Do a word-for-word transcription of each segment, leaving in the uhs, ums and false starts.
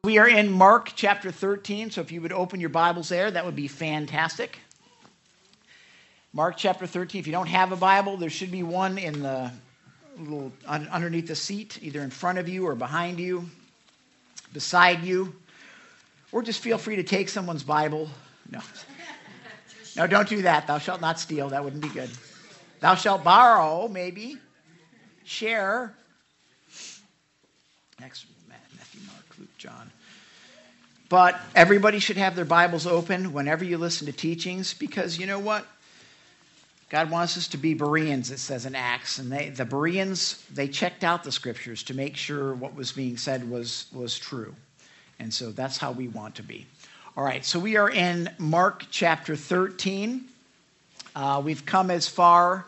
We are in Mark chapter thirteen, so if you would open your Bibles there, that would be fantastic. Mark chapter thirteen. If you don't have a Bible, there should be one in the little underneath the seat, either in front of you or behind you, beside you, or just feel free to take someone's Bible. No, no, don't do that. Thou shalt not steal. That wouldn't be good. Thou shalt borrow, maybe, share. Next. Matthew, Mark, Luke, John. But everybody should have their Bibles open whenever you listen to teachings, because you know what? God wants us to be Bereans, it says in Acts. And they, the Bereans, they checked out the Scriptures to make sure what was being said was, was true. And so that's how we want to be. All right, so we are in Mark chapter thirteen. Uh, we've come as far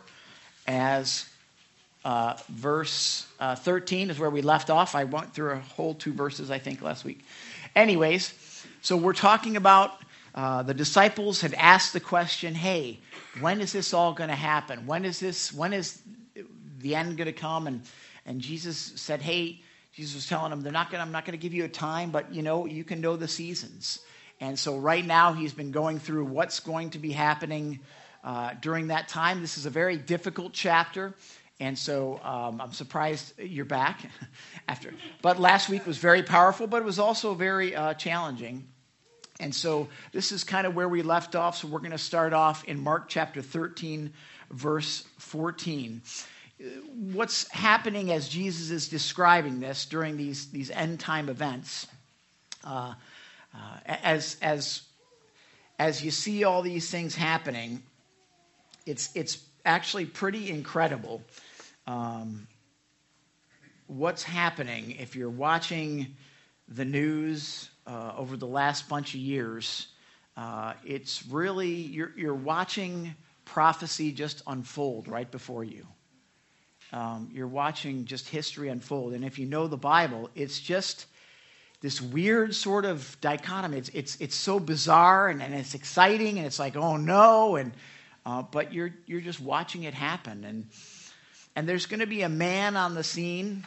as Uh, verse uh, thirteen is where we left off. I went through a whole two verses, I think, last week. Anyways, so we're talking about uh, the disciples had asked the question, hey, when is this all going to happen? When is this? When is the end going to come? And and Jesus said, hey, Jesus was telling them, they're not going. I'm not going to give you a time, but you know, you can know the seasons. And so right now, he's been going through what's going to be happening uh, during that time. This is a very difficult chapter. And so um, I'm surprised you're back after. But last week was very powerful, but it was also very uh, challenging. And so this is kind of where we left off. So we're going to start off in Mark chapter thirteen, verse fourteen. What's happening as Jesus is describing this during these, these end time events, uh, uh, as, as, as you see all these things happening, it's, it's actually pretty incredible. Um, what's happening if you're watching the news uh, over the last bunch of years. Uh, it's really, you're, you're watching prophecy just unfold right before you. Um, you're watching just history unfold. And if you know the Bible, it's just this weird sort of dichotomy. It's it's it's so bizarre and, and it's exciting and it's like, oh no, and uh, but you're you're just watching it happen. And And there's going to be a man on the scene,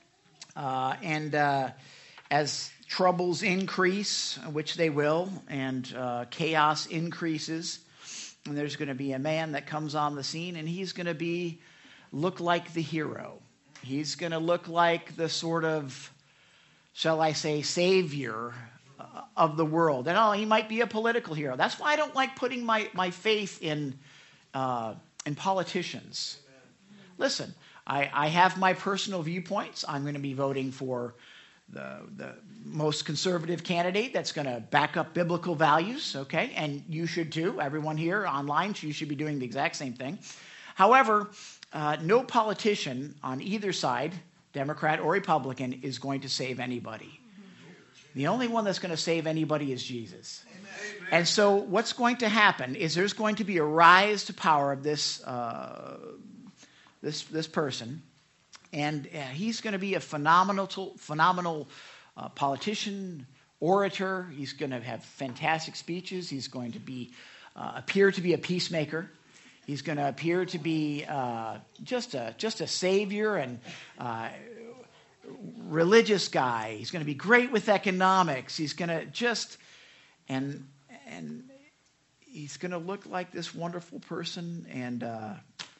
uh, and uh, as troubles increase, which they will, and uh, chaos increases, and there's going to be a man that comes on the scene, and he's going to be look like the hero. He's going to look like the sort of, shall I say, savior of the world. And oh, he might be a political hero. That's why I don't like putting my my faith in uh, in politicians. Listen, I, I have my personal viewpoints. I'm going to be voting for the, the most conservative candidate that's going to back up biblical values, okay? And you should too. Everyone here online, you should be doing the exact same thing. However, uh, no politician on either side, Democrat or Republican, is going to save anybody. The only one that's going to save anybody is Jesus. Amen. And so what's going to happen is there's going to be a rise to power of this uh This this person, and uh, he's going to be a phenomenal, phenomenal uh, politician, orator. He's going to have fantastic speeches. He's going to be uh, appear to be a peacemaker. He's going to appear to be uh, just a just a savior and uh, religious guy. He's going to be great with economics. He's going to just and and he's going to look like this wonderful person and. Uh,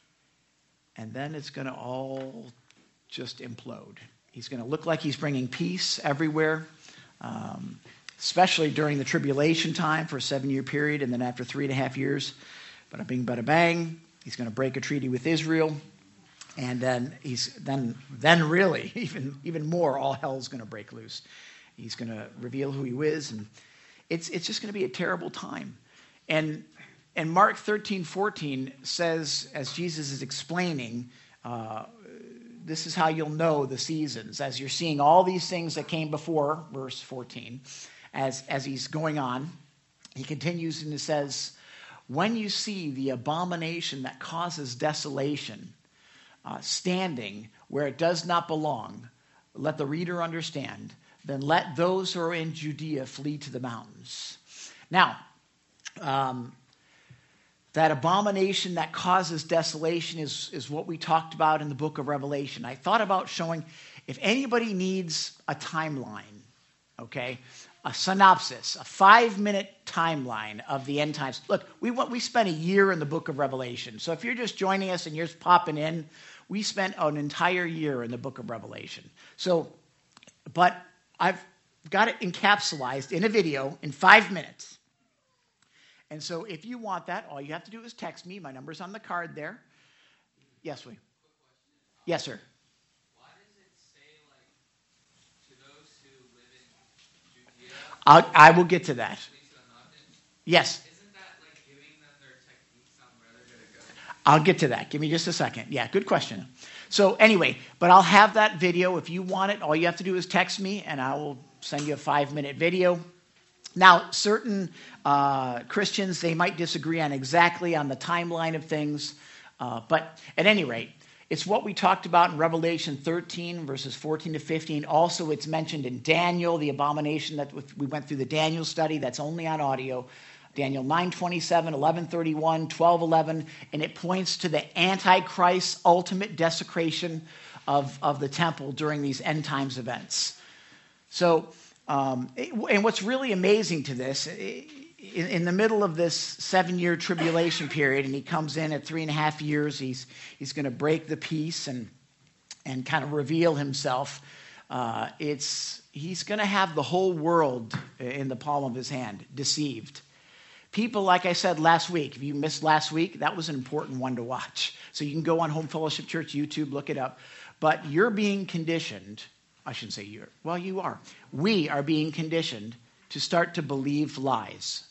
And then it's going to all just implode. He's going to look like he's bringing peace everywhere, um, especially during the tribulation time for a seven-year period, and then after three and a half years, bada bing, bada bang, he's going to break a treaty with Israel, and then he's then then really even even more, all hell's going to break loose. He's going to reveal who he is, and it's it's just going to be a terrible time, and. And Mark thirteen fourteen says, as Jesus is explaining, uh, this is how you'll know the seasons. As you're seeing all these things that came before, verse fourteen, as, as he's going on, he continues and he says, when you see the abomination that causes desolation uh, standing where it does not belong, let the reader understand, then let those who are in Judea flee to the mountains. Now, um, that abomination that causes desolation is, is what we talked about in the book of Revelation. I thought about showing if anybody needs a timeline okay? A synopsis, a five-minute timeline of the end times. Look, we we spent a year in the book of Revelation. So if you're just joining us and you're just popping in, we spent an entire year in the book of Revelation. So, but I've got it encapsulated in a video in five minutes. And so if you want that, all you have to do is text me. My number's on the card there. Yes, we. Yes, sir. I'll, I will get to that. Yes. Isn't that like giving them their techniques on where they're going to go? I'll get to that. Give me just a second. Yeah, good question. So anyway, but I'll have that video. If you want it, all you have to do is text me, and I will send you a five-minute video. Now, certain uh, Christians, they might disagree on exactly on the timeline of things. Uh, but at any rate, it's what we talked about in Revelation thirteen, verses fourteen to fifteen. Also, it's mentioned in Daniel, the abomination that we went through the Daniel study. That's only on audio. Daniel nine twenty-seven, eleven thirty-one, twelve eleven. And it points to the Antichrist's ultimate desecration of, of the temple during these end times events. So, um, and what's really amazing to this, in, in the middle of this seven-year tribulation period, and he comes in at three and a half years, he's he's going to break the peace and and kind of reveal himself. Uh, it's he's going to have the whole world in the palm of his hand, deceived. People, like I said last week, if you missed last week, that was an important one to watch. So you can go on Home Fellowship Church YouTube, look it up. But you're being conditioned, I shouldn't say you're, well, you are. We are being conditioned to start to believe lies.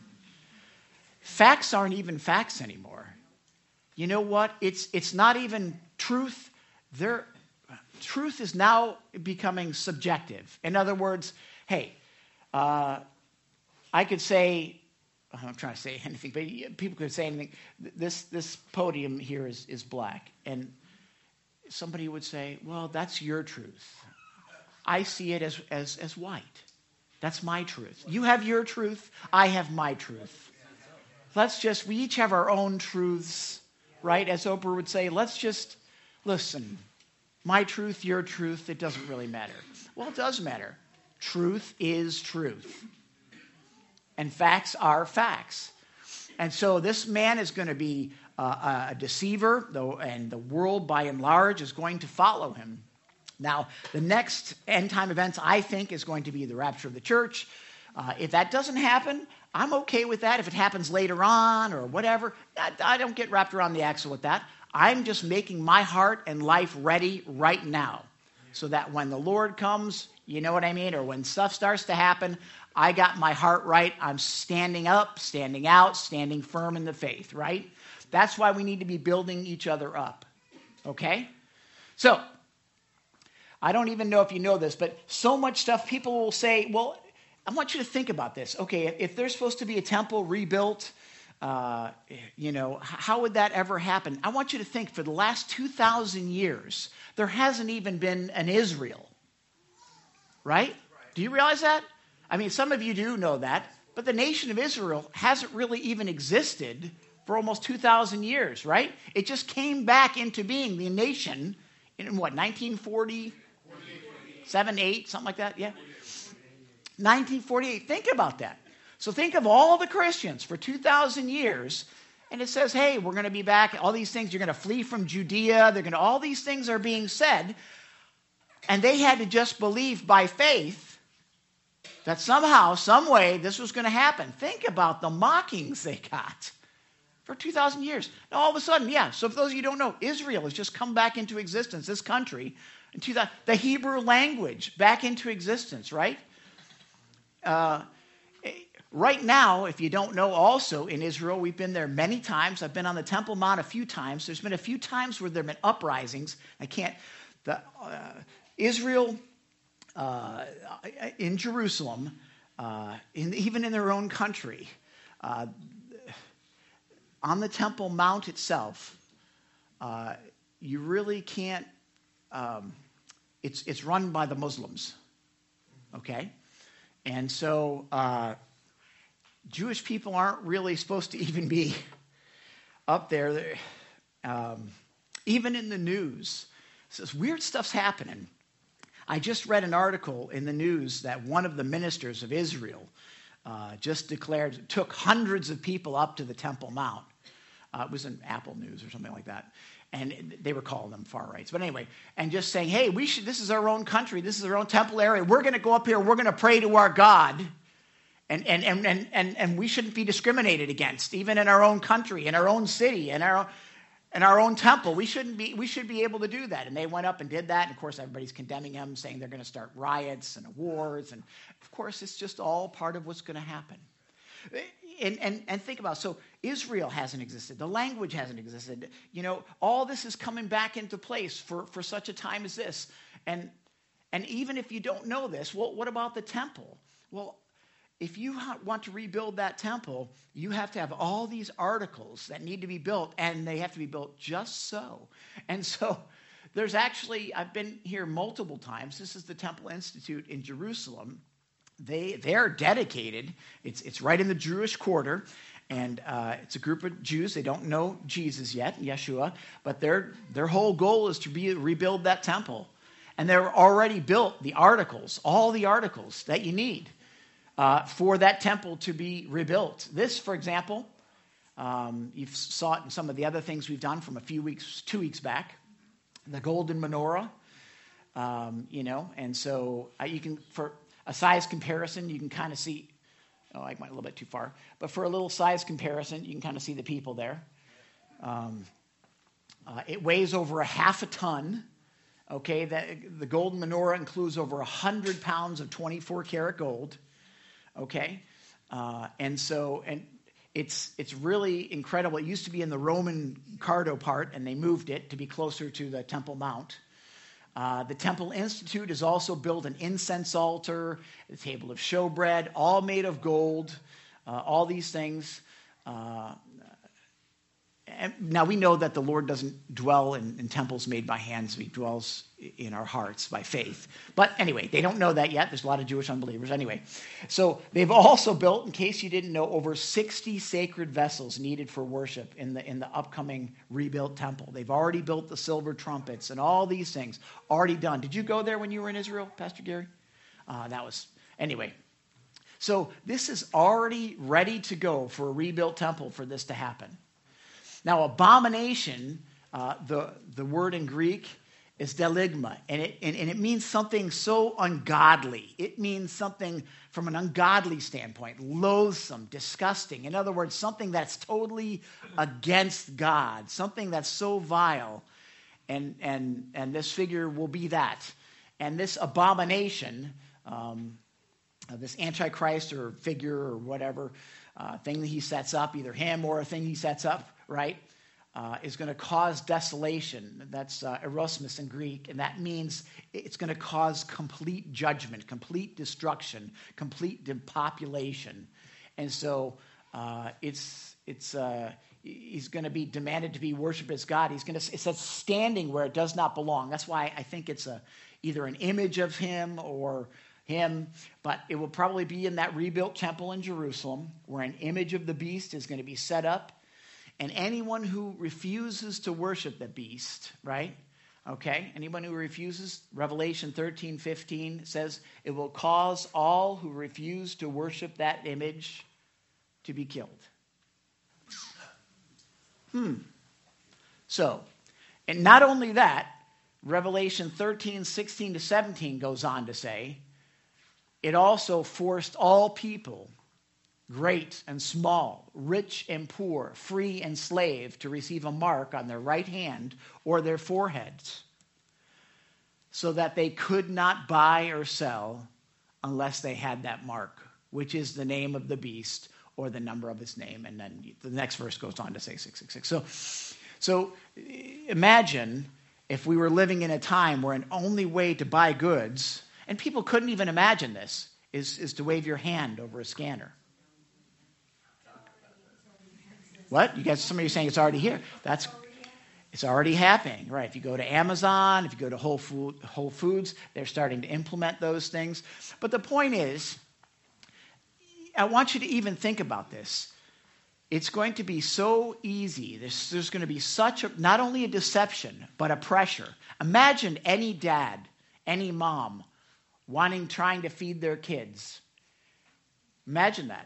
Facts aren't even facts anymore. You know what? It's it's not even truth. They're, truth is now becoming subjective. In other words, hey, uh, I could say, I'm trying to say anything, but people could say anything. This this podium here is, is black. And somebody would say, well, that's your truth. I see it as, as, as white. That's my truth. You have your truth. I have my truth. Let's just, we each have our own truths, right? As Oprah would say, let's just listen. My truth, your truth, it doesn't really matter. Well, it does matter. Truth is truth. And facts are facts. And so this man is going to be uh, a deceiver, though, and the world by and large is going to follow him. Now, the next end time events, I think, is going to be the rapture of the church. Uh, if that doesn't happen, I'm okay with that. If it happens later on or whatever, I, I don't get wrapped around the axle with that. I'm just making my heart and life ready right now so that when the Lord comes, you know what I mean, or when stuff starts to happen, I got my heart right. I'm standing up, standing out, standing firm in the faith, right? That's why we need to be building each other up, okay? So, I don't even know if you know this, but so much stuff, people will say, well, I want you to think about this. Okay, if there's supposed to be a temple rebuilt, uh, you know, how would that ever happen? I want you to think, for the last two thousand years, there hasn't even been an Israel, right? Do you realize that? I mean, some of you do know that, but the nation of Israel hasn't really even existed for almost two thousand years, right? It just came back into being the nation in what, nineteen forty-seven, eight, something like that, yeah? nineteen forty-eight, think about that. So think of all the Christians for two thousand years, and it says, hey, we're going to be back, all these things, you're going to flee from Judea, they're going to, all these things are being said, and they had to just believe by faith that somehow, some way, this was going to happen. Think about the mockings they got for two thousand years. Now, all of a sudden, yeah, so for those of you who don't know, Israel has just come back into existence, this country, in two thousand, the Hebrew language back into existence, right? Uh, right now, if you don't know, also in Israel, we've been there many times. I've been on the Temple Mount a few times. There's been a few times where there have been uprisings. I can't, the, uh, Israel... Uh, in Jerusalem, uh, in, even in their own country, uh, on the Temple Mount itself, uh, you really can't, um, it's, it's run by the Muslims, okay? And so uh, Jewish people aren't really supposed to even be up there. Um, even in the news, it says weird stuff's happening. I just read an article in the news that one of the ministers of Israel uh, just declared, took hundreds of people up to the Temple Mount. Uh, it was in Apple News or something like that. And they were calling them far rights. But anyway, and just saying, hey, we should. This is our own country. This is our own temple area. We're going to go up here. We're going to pray to our God. And, and, and, and, and, and we shouldn't be discriminated against, even in our own country, in our own city, in our, in our own temple. We shouldn't be, we should be able to do that. And they went up and did that. And, of course, everybody's condemning them, saying they're going to start riots and wars. And, of course, it's just all part of what's going to happen. And, and, and think about it. So Israel hasn't existed. The language hasn't existed. You know, all this is coming back into place for, for such a time as this. And, and even if you don't know this, well, what about the temple? Well, if you want to rebuild that temple, you have to have all these articles that need to be built, and they have to be built just so. And so there's actually, I've been here multiple times. This is the Temple Institute in Jerusalem. They, they're dedicated. It's, it's right in the Jewish quarter, and uh, it's a group of Jews. They don't know Jesus yet, Yeshua, but their, their whole goal is to be, rebuild that temple. And they're already built the articles, all the articles that you need. Uh, for that temple to be rebuilt. This, for example, um, you saw it in some of the other things we've done from a few weeks, two weeks back, the golden menorah, um, you know, and so uh, you can, for a size comparison, you can kind of see, oh, I went a little bit too far, but for a little size comparison, you can kind of see the people there. Um, uh, it weighs over a half a ton. Okay, that, the golden menorah includes over one hundred pounds of twenty-four karat gold. Okay, uh, and so and it's it's really incredible. It used to be in the Roman Cardo part, and they moved it to be closer to the Temple Mount. Uh, the Temple Institute has also built an incense altar, a table of showbread, all made of gold. Uh, all these things. Uh, and now we know that the Lord doesn't dwell in, in temples made by hands; He dwells in our hearts by faith. But anyway, they don't know that yet. There's a lot of Jewish unbelievers anyway. So they've also built, in case you didn't know, over sixty sacred vessels needed for worship in the in the upcoming rebuilt temple. They've already built the silver trumpets and all these things already done. Did you go there when you were in Israel, Pastor Gary? Uh, that was, anyway. So this is already ready to go for a rebuilt temple for this to happen. Now, abomination, uh, the, the word in Greek is deligma, and it, and, and it means something so ungodly. It means something from an ungodly standpoint, loathsome, disgusting. In other words, something that's totally against God, something that's so vile, and, and, and this figure will be that. And this abomination, um, uh, this Antichrist or figure or whatever uh, thing that he sets up, either him or a thing he sets up, right, uh, is going to cause desolation. That's uh, erosmos in Greek, and that means it's going to cause complete judgment, complete destruction, complete depopulation. And so uh, it's it's uh, he's going to be demanded to be worshipped as God. He's going to, it says standing where it does not belong. That's why I think it's a either an image of him or him, but it will probably be in that rebuilt temple in Jerusalem where an image of the beast is going to be set up. And anyone who refuses to worship the beast, right? Okay, anyone who refuses, Revelation thirteen fifteen says, it will cause all who refuse to worship that image to be killed. Hmm. So, and not only that, Revelation thirteen sixteen to seventeen goes on to say, it also forced all people, great and small, rich and poor, free and slave, to receive a mark on their right hand or their foreheads, so that they could not buy or sell unless they had that mark, which is the name of the beast or the number of his name. And then the next verse goes on to say six six six. So, so imagine if we were living in a time where an only way to buy goods, and people couldn't even imagine this, is, is to wave your hand over a scanner. What? You guys, some of you are saying it's already here. That's, it's already happening, right? If you go to Amazon, if you go to Whole, Food, Whole Foods, they're starting to implement those things. But the point is, I want you to even think about this. It's going to be so easy. There's, there's going to be such a, not only a deception, but a pressure. Imagine any dad, any mom wanting, trying to feed their kids. Imagine that.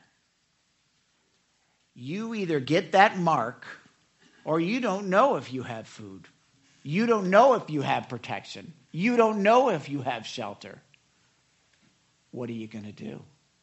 You either get that mark or you don't know if you have food. You don't know if you have protection. You don't know if you have shelter. What are you going to do?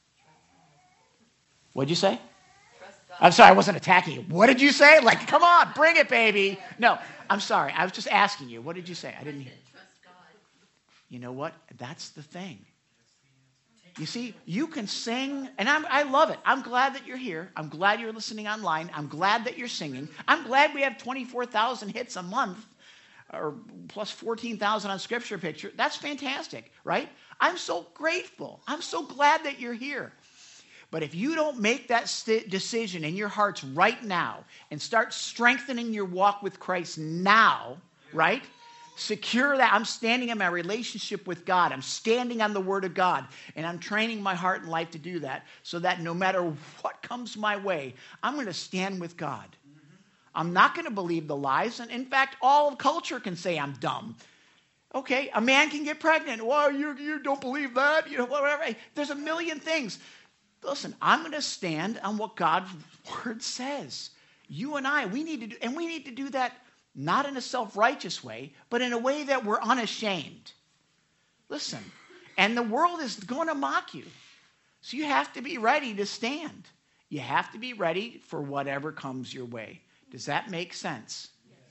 What'd you say? I'm sorry, I wasn't attacking you. What did you say? Like, come on, bring it, baby. No, I'm sorry. I was just asking you. What did you say? I didn't hear. Trust God. You know what? That's the thing. You see, you can sing, and I'm, I love it. I'm glad that you're here. I'm glad you're listening online. I'm glad that you're singing. I'm glad we have twenty-four thousand hits a month, or plus fourteen thousand on Scripture Picture. That's fantastic, right? I'm so grateful. I'm so glad that you're here. But if you don't make that st- decision in your hearts right now and start strengthening your walk with Christ now, right? Secure that. I'm standing in my relationship with God. I'm standing on the Word of God. And I'm training my heart and life to do that so that no matter what comes my way, I'm going to stand with God. I'm not going to believe the lies. And in fact, all of culture can say I'm dumb. Okay, a man can get pregnant. Well, you, you don't believe that? You know, whatever. There's a million things. Listen, I'm going to stand on what God's Word says. You and I, we need to do, and we need to do that not in a self-righteous way, but in a way that we're unashamed. Listen, and the world is going to mock you. So you have to be ready to stand. You have to be ready for whatever comes your way. Does that make sense?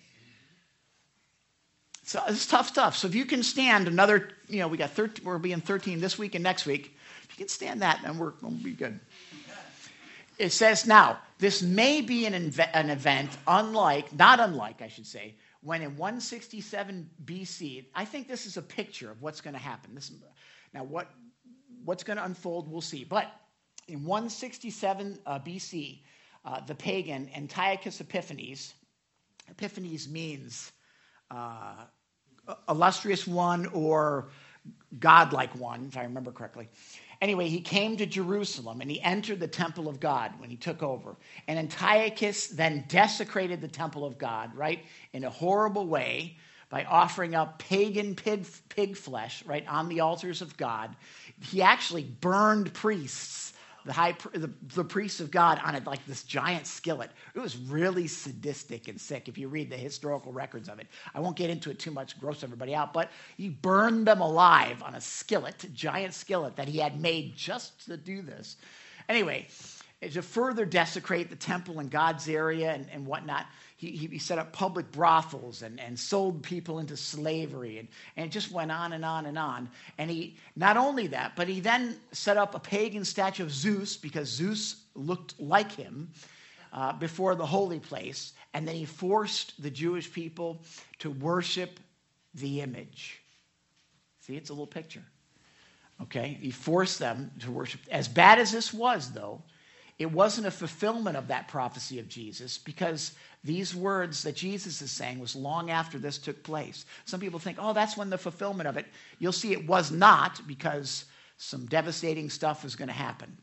So it's tough stuff. So if you can stand another, you know, we got thirteen, we'll be in thirteen this week and next week. If you can stand that, then we're going to be good. It says now, this may be an, inve- an event unlike, not unlike, I should say, when in one sixty-seven B C, I think this is a picture of what's going to happen. This, now, what what's going to unfold, we'll see. But in one sixty-seven uh, B C, uh, the pagan Antiochus Epiphanes, Epiphanes means uh, illustrious one or godlike one, if I remember correctly. Anyway, he came to Jerusalem and he entered the temple of God when he took over. And Antiochus then desecrated the temple of God, right, in a horrible way by offering up pagan pig, pig flesh, right, on the altars of God. He actually burned priests, the high the, the priests of God, on it like this giant skillet. It was really sadistic and sick if you read the historical records of it. I won't get into it too much, gross everybody out, but he burned them alive on a skillet, giant skillet that he had made just to do this. Anyway, to further desecrate the temple and God's area and, and whatnot, he, he set up public brothels and, and sold people into slavery, and, and it just went on and on and on. And he, not only that, but he then set up a pagan statue of Zeus, because Zeus looked like him, uh, before the holy place. And then he forced the Jewish people to worship the image. See, it's a little picture. Okay? He forced them to worship. As bad as this was, though, it wasn't a fulfillment of that prophecy of Jesus, because these words that Jesus is saying was long after this took place. Some people think, oh, that's when the fulfillment of it. You'll see it was not, because some devastating stuff is going to happen.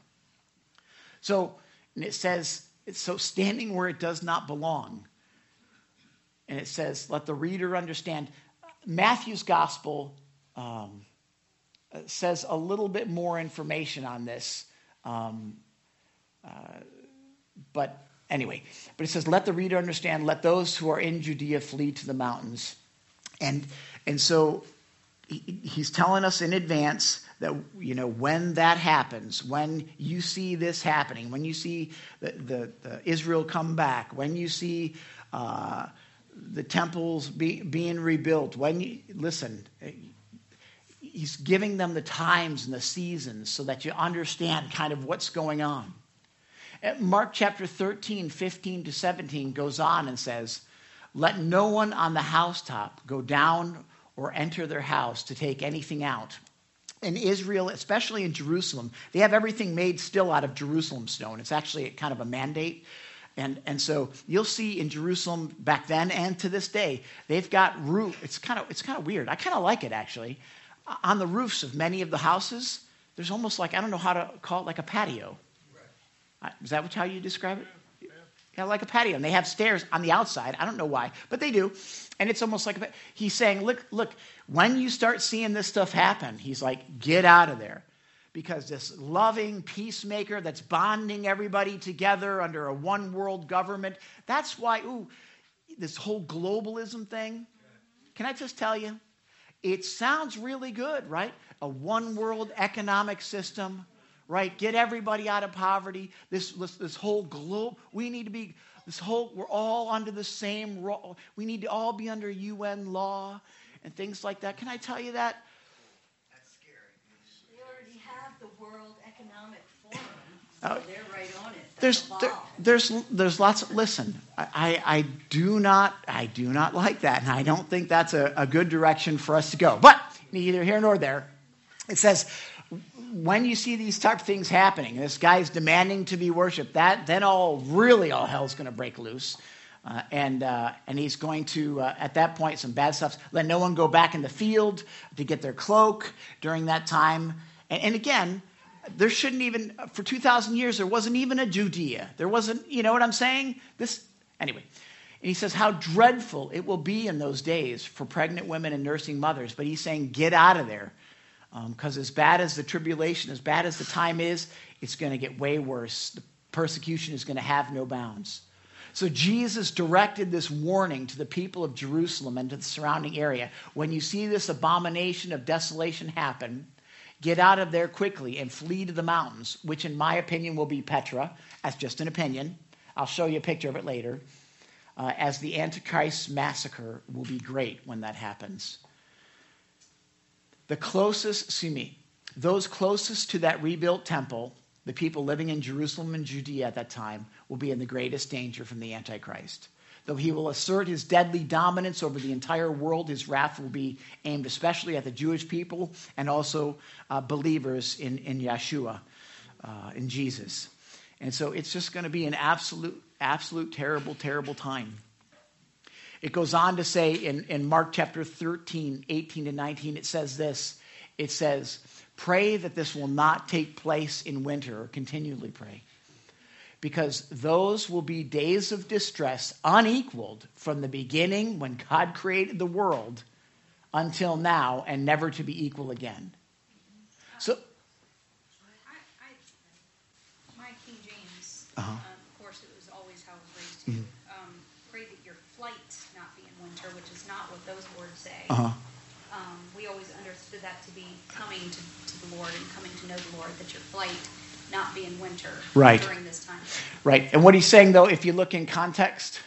So, and it says, it's so standing where it does not belong. And it says, let the reader understand. Matthew's gospel um, says a little bit more information on this. Um, Uh, but anyway, but it says, let the reader understand, let those who are in Judea flee to the mountains. And and so he, he's telling us in advance that, you know, when that happens, when you see this happening, when you see the, the, the Israel come back, when you see uh, the temples be, being rebuilt, when you, listen, he's giving them the times and the seasons so that you understand kind of what's going on. Mark chapter thirteen, fifteen to seventeen goes on and says, let no one on the housetop go down or enter their house to take anything out. In Israel, especially in Jerusalem, they have everything made still out of Jerusalem stone. It's actually kind of a mandate. And, and so you'll see in Jerusalem back then and to this day, they've got roof. It's kind of it's kind of weird. I kind of like it, actually. On the roofs of many of the houses, there's almost like, I don't know how to call it, like a patio. Is that how you describe it? Yeah, like a patio. And they have stairs on the outside. I don't know why, but they do. And it's almost like a, he's saying, look, look, when you start seeing this stuff happen, he's like, get out of there. Because this loving peacemaker that's bonding everybody together under a one world government, that's why, ooh, this whole globalism thing, can I just tell you, it sounds really good, right? A one world economic system, right? Get everybody out of poverty. This, this, this whole globe, we need to be, this whole, we're all under the same, ro- we need to all be under U N law and things like that. Can I tell you that? That's scary. We already have the World Economic Forum. So Uh, they're right on it. There's, That's there, law. there's, there's lots of, listen, I, I, I do not, I do not like that. And I don't think that's a, a good direction for us to go. But neither here nor there. It says, when you see these type of things happening, this guy's demanding to be worshipped, that, then all, really all hell's going to break loose. Uh, and uh, and he's going to, uh, at that point, some bad stuff. Let no one go back in the field to get their cloak during that time. And, and again, there shouldn't even, for two thousand years, there wasn't even a Judea. There wasn't, you know what I'm saying? This, anyway. And he says how dreadful it will be in those days for pregnant women and nursing mothers. But he's saying, get out of there. Because um, as bad as the tribulation, as bad as the time is, it's going to get way worse. The persecution is going to have no bounds. So Jesus directed this warning to the people of Jerusalem and to the surrounding area. When you see this abomination of desolation happen, get out of there quickly and flee to the mountains, which in my opinion will be Petra. That's just an opinion. I'll show you a picture of it later. Uh, as the Antichrist massacre will be great when that happens. The closest, see me, those closest to that rebuilt temple, the people living in Jerusalem and Judea at that time, will be in the greatest danger from the Antichrist. Though he will assert his deadly dominance over the entire world, his wrath will be aimed especially at the Jewish people and also uh, believers in, in Yeshua, uh, in Jesus. And so it's just going to be an absolute, absolute terrible, terrible time. It goes on to say in, in Mark chapter thirteen, eighteen to nineteen, it says this. It says, pray that this will not take place in winter, or continually pray. Because those will be days of distress unequaled from the beginning when God created the world until now and never to be equal again. So, I, I, my King James, Uh-huh. um, of course, it was always how I was raised too. Mhm. Um, pray that your flight not be in winter, which is not what those words say. uh-huh. Um, we always understood that to be coming to, to the Lord and coming to know the Lord, that your flight not be in winter Right. during this time. Right. And what he's saying, though, if you look in context,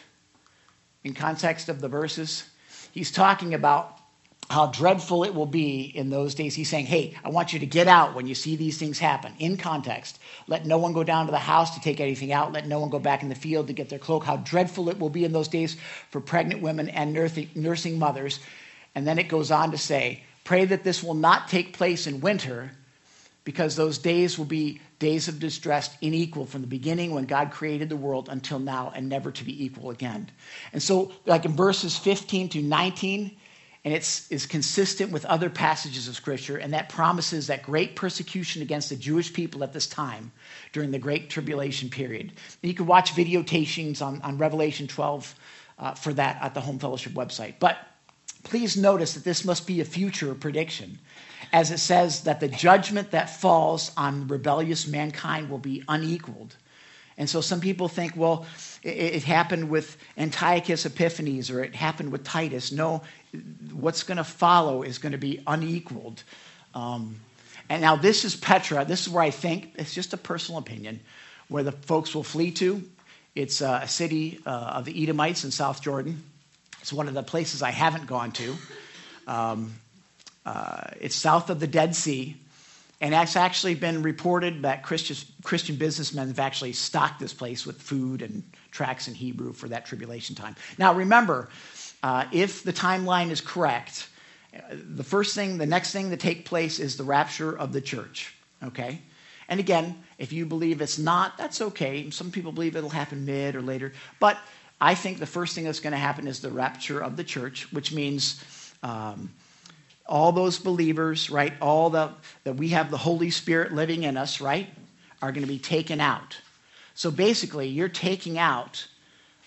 in context of the verses, he's talking about how dreadful it will be in those days. He's saying, hey, I want you to get out when you see these things happen. In context, let no one go down to the house to take anything out. Let no one go back in the field to get their cloak. How dreadful it will be in those days for pregnant women and nursing mothers. And then it goes on to say, pray that this will not take place in winter, because those days will be days of distress unequal from the beginning when God created the world until now and never to be equal again. And so like in verses fifteen to nineteen, and it's is consistent with other passages of Scripture, and that promises that great persecution against the Jewish people at this time during the Great Tribulation period. And you can watch video teachings on, on Revelation twelve uh, for that at the Home Fellowship website. But please notice that this must be a future prediction, as it says that the judgment that falls on rebellious mankind will be unequaled. And so some people think, well, it, it happened with Antiochus Epiphanes or it happened with Titus. No, what's going to follow is going to be unequaled. Um, and now this is Petra. This is where I think, it's just a personal opinion, where the folks will flee to. It's uh, a city uh, of the Edomites in South Jordan. It's one of the places I haven't gone to. Um, uh, it's south of the Dead Sea. And it's actually been reported that Christian, Christian businessmen have actually stocked this place with food and tracts in Hebrew for that tribulation time. Now remember, uh, if the timeline is correct, the first thing, the next thing to take place is the rapture of the church, okay? And again, if you believe it's not, that's okay. Some people believe it'll happen mid or later. But I think the first thing that's going to happen is the rapture of the church, which means um, all those believers, right, all the, that we have the Holy Spirit living in us, right, are going to be taken out. So basically, you're taking out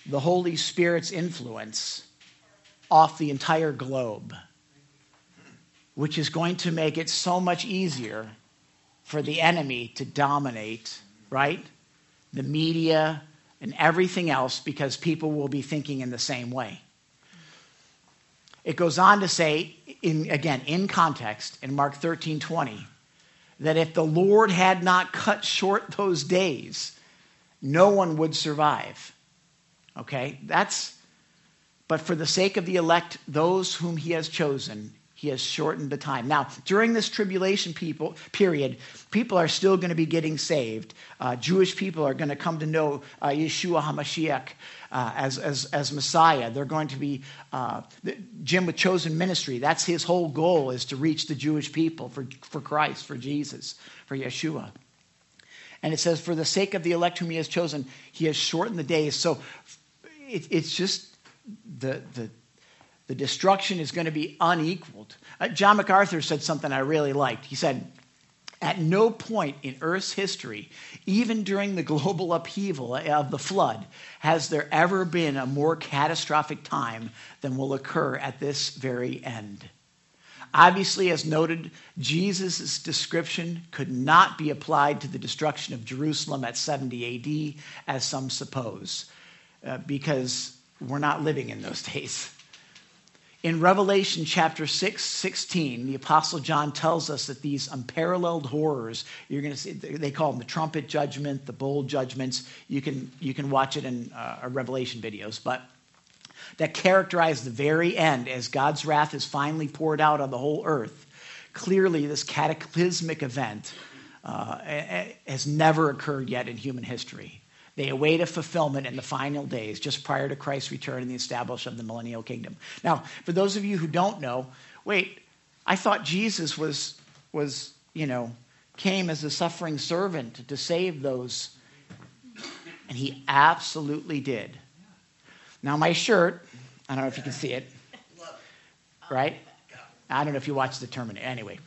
the Holy Spirit's influence off the entire globe, which is going to make it so much easier for the enemy to dominate, right? The media and everything else, because people will be thinking in the same way. It goes on to say, in, again, in context, in Mark thirteen twenty, that if the Lord had not cut short those days, no one would survive. Okay? That's, but for the sake of the elect, those whom he has chosen, he has shortened the time. Now, during this tribulation people period, people are still going to be getting saved. Uh, Jewish people are going to come to know uh, Yeshua HaMashiach uh, as, as, as Messiah. They're going to be, uh, Jim with Chosen Ministry, that's his whole goal, is to reach the Jewish people for, for Christ, for Jesus, for Yeshua. And it says, for the sake of the elect whom he has chosen, he has shortened the days. So it, it's just the the The destruction is going to be unequaled. Uh, John MacArthur said something I really liked. He said, at no point in Earth's history, even during the global upheaval of the flood, has there ever been a more catastrophic time than will occur at this very end. Obviously, as noted, Jesus' description could not be applied to the destruction of Jerusalem at seventy A D, as some suppose, uh, because we're not living in those days. In Revelation chapter six, sixteen, the Apostle John tells us that these unparalleled horrors, you're going to see, they call them the trumpet judgment, the bowl judgments. You can, you can watch it in uh, our Revelation videos, but that characterize the very end as God's wrath is finally poured out on the whole earth. Clearly, this cataclysmic event uh, has never occurred yet in human history. They await a fulfillment in the final days, just prior to Christ's return and the establishment of the millennial kingdom. Now, for those of you who don't know, wait, I thought Jesus was, was you know, came as a suffering servant to save those. And he absolutely did. Now, my shirt, I don't know if you can see it, right? I don't know if you watched the Terminator. Anyway.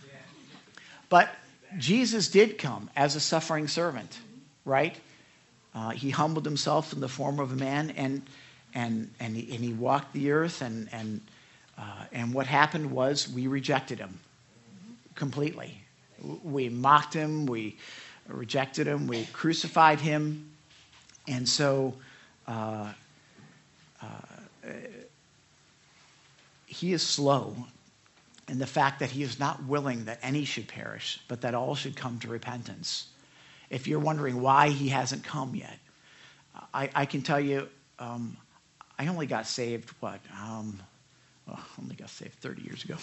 But Jesus did come as a suffering servant, right? Uh, he humbled himself in the form of a man, and and and he, and he walked the earth, and and uh, and what happened was we rejected him completely. We mocked him, we rejected him, we crucified him, and so uh, uh, he is slow in the fact that he is not willing that any should perish, but that all should come to repentance. If you're wondering why he hasn't come yet, I, I can tell you, um, I only got saved, what? Um, well, I only got saved thirty years ago.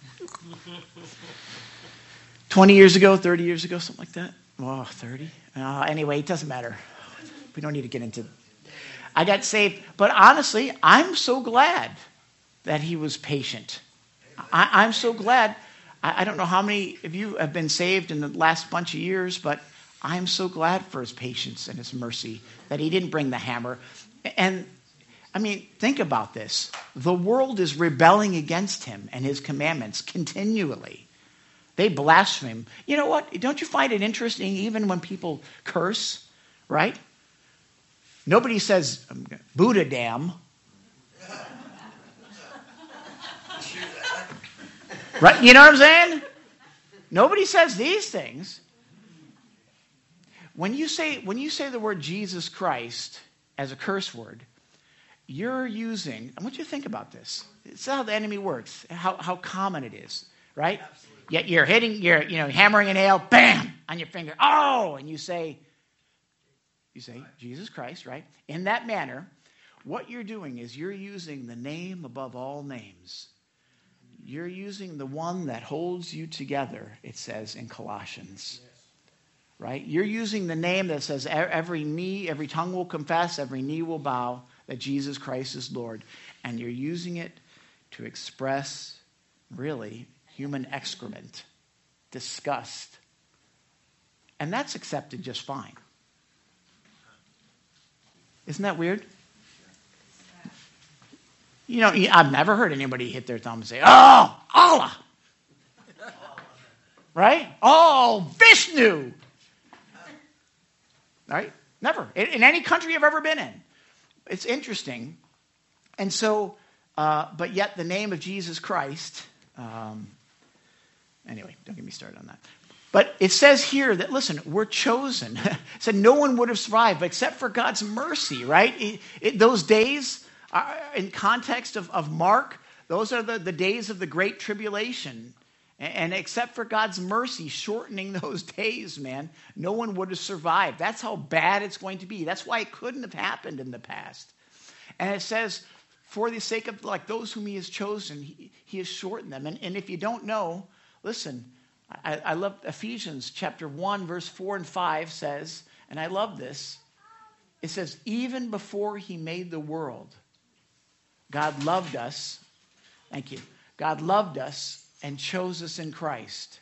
twenty years ago, thirty years ago, something like that. Oh, thirty? Uh, anyway, it doesn't matter. We don't need to get into... I got saved, but honestly, I'm so glad that he was patient. I, I'm so glad. I, I don't know how many of you have been saved in the last bunch of years, but I'm so glad for his patience and his mercy that he didn't bring the hammer. And, I mean, think about this. The world is rebelling against him and his commandments continually. They blaspheme. You know what? Don't you find it interesting even when people curse, right? Nobody says, Buddha damn. Right? You know what I'm saying? Nobody says these things. When you say when you say the word Jesus Christ as a curse word, you're using, I want you to think about this. It's how the enemy works, how, how common it is, right? Absolutely. Yet you're hitting, you're you know, hammering a nail, bam, on your finger. Oh, and you say, you say Jesus Christ, right? In that manner, what you're doing is you're using the name above all names. You're using the one that holds you together, it says in Colossians. Right? You're using the name that says every knee, every tongue will confess, every knee will bow that Jesus Christ is Lord. And you're using it to express, really, human excrement, disgust. And that's accepted just fine. Isn't that weird? You know, I've never heard anybody hit their thumb and say, oh, Allah. Right? Oh, Vishnu. Right? Never. In any country I've ever been in. it's interesting. And so, uh, but yet the name of Jesus Christ, um, anyway, don't get me started on that. But it says here that, listen, we're chosen. It said no one would have survived except for God's mercy, right? It, it, those days, are, in context of, of Mark, those are the, the days of the Great Tribulation. And, and except for God's mercy shortening those days, man, no one would have survived. That's how bad it's going to be. That's why it couldn't have happened in the past. And it says, for the sake of like those whom he has chosen, he, he has shortened them. And, and if you don't know, listen, I, I love Ephesians chapter one, verse four and five says, and I love this, it says, even before he made the world, God loved us, thank you, God loved us and chose us in Christ.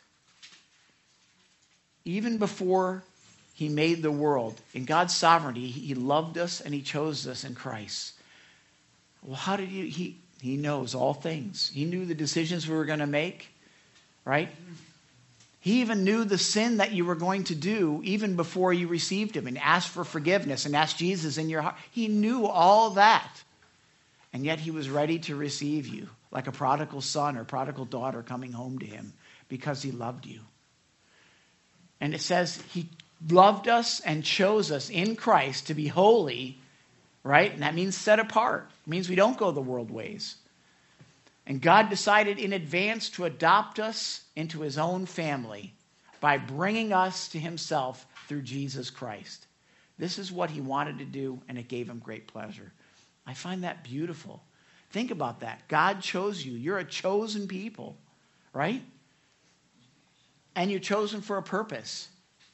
Even before he made the world, in God's sovereignty, he loved us and he chose us in Christ. Well, how did he, he, he knows all things. He knew the decisions we were going to make, right? He even knew the sin that you were going to do even before you received him and asked for forgiveness and asked Jesus in your heart. He knew all that. And yet he was ready to receive you like a prodigal son or prodigal daughter coming home to him because he loved you. And it says he loved us and chose us in Christ to be holy, right? And that means set apart. It means we don't go the world ways. And God decided in advance to adopt us into his own family by bringing us to himself through Jesus Christ. This is what he wanted to do, and it gave him great pleasure. I find that beautiful. Think about that. God chose you. You're a chosen people, right? And you're chosen for a purpose.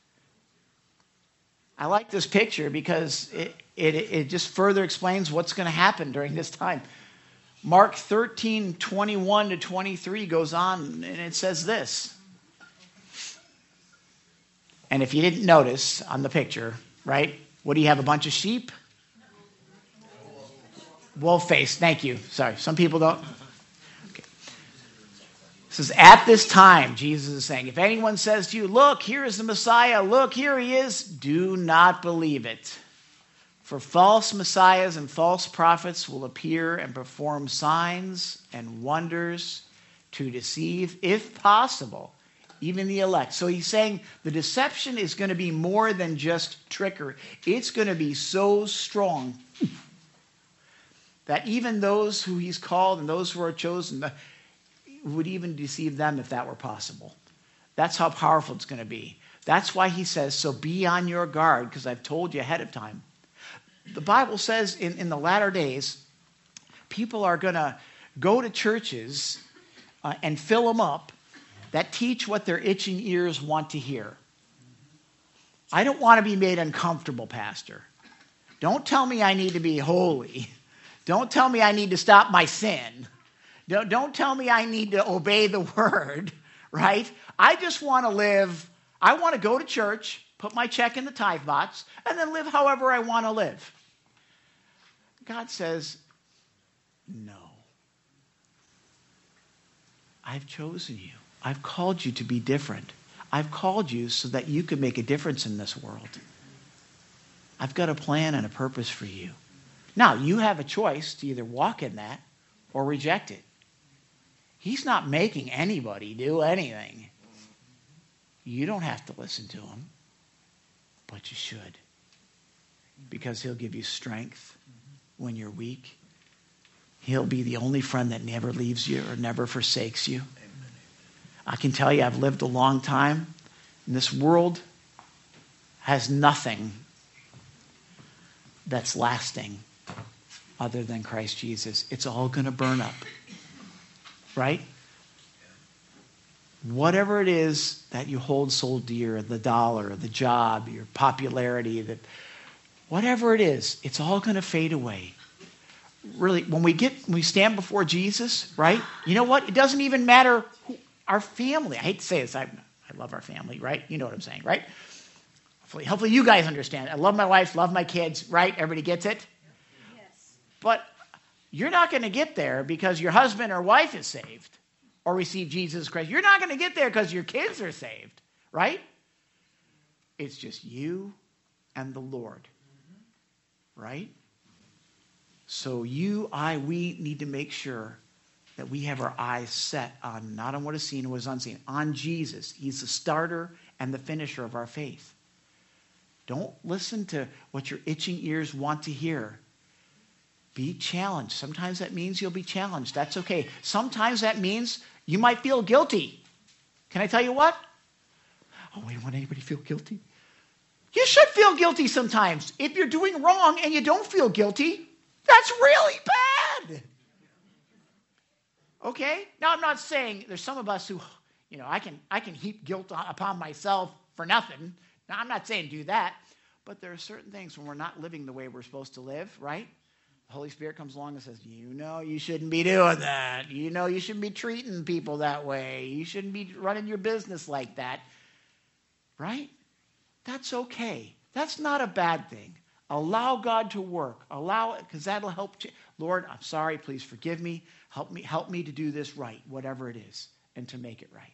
I like this picture because it, it, it just further explains what's going to happen during this time. Mark thirteen, twenty-one to twenty-three goes on, and it says this. And if you didn't notice on the picture, right? What do you have, a bunch of sheep? Wolf face, thank you. Sorry, some people don't. Okay. It says, at this time, Jesus is saying, if anyone says to you, look, here is the Messiah, look, here he is, do not believe it. For false messiahs and false prophets will appear and perform signs and wonders to deceive, if possible, even the elect. So he's saying the deception is going to be more than just trickery. It's going to be so strong that even those who he's called and those who are chosen would even deceive them if that were possible. That's how powerful it's going to be. That's why he says, so be on your guard, because I've told you ahead of time. The Bible says in, in the latter days, people are going to go to churches uh, and fill them up that teach what their itching ears want to hear. I don't want to be made uncomfortable, Pastor. Don't tell me I need to be holy. Don't tell me I need to stop my sin. Don't, don't tell me I need to obey the word, right? I just want to live, I want to go to church, put my check in the tithe box, and then live however I want to live. God says, no. I've chosen you. I've called you to be different. I've called you so that you can make a difference in this world. I've got a plan and a purpose for you. Now, you have a choice to either walk in that or reject it. He's not making anybody do anything. You don't have to listen to him, but you should. Because he'll give you strength when you're weak. He'll be the only friend that never leaves you or never forsakes you. I can tell you, I've lived a long time, and this world has nothing that's lasting other than Christ Jesus. It's all going to burn up. Right? Whatever it is that you hold so dear, the dollar, the job, your popularity, the, whatever it is, it's all going to fade away. Really, when we get, when we stand before Jesus, right? You know what? It doesn't even matter who, our family. I hate to say this. I, I love our family, right? You know what I'm saying, right? Hopefully, hopefully you guys understand. I love my wife, love my kids, right? Everybody gets it? Yes. But you're not going to get there because your husband or wife is saved or receive Jesus Christ. You're not going to get there because your kids are saved, right? It's just you and the Lord, right? So you, I, we need to make sure that we have our eyes set on not on what is seen and what is unseen, on Jesus. He's the starter and the finisher of our faith. Don't listen to what your itching ears want to hear. Be challenged. Sometimes that means you'll be challenged. That's okay. Sometimes that means you might feel guilty. Can I tell you what? Oh, we don't want anybody to feel guilty. You should feel guilty sometimes. If you're doing wrong and you don't feel guilty, that's really bad. Okay? Now, I'm not saying there's some of us who, you know, I can I can heap guilt upon myself for nothing. Now, I'm not saying do that. But there are certain things when we're not living the way we're supposed to live, right? The Holy Spirit comes along and says, you know you shouldn't be doing that. You know you shouldn't be treating people that way. You shouldn't be running your business like that. Right? That's okay. That's not a bad thing. Allow God to work. Allow it, because that'll help. Ch- Lord, I'm sorry. Please forgive me. Help me. Help me to do this right, whatever it is, and to make it right.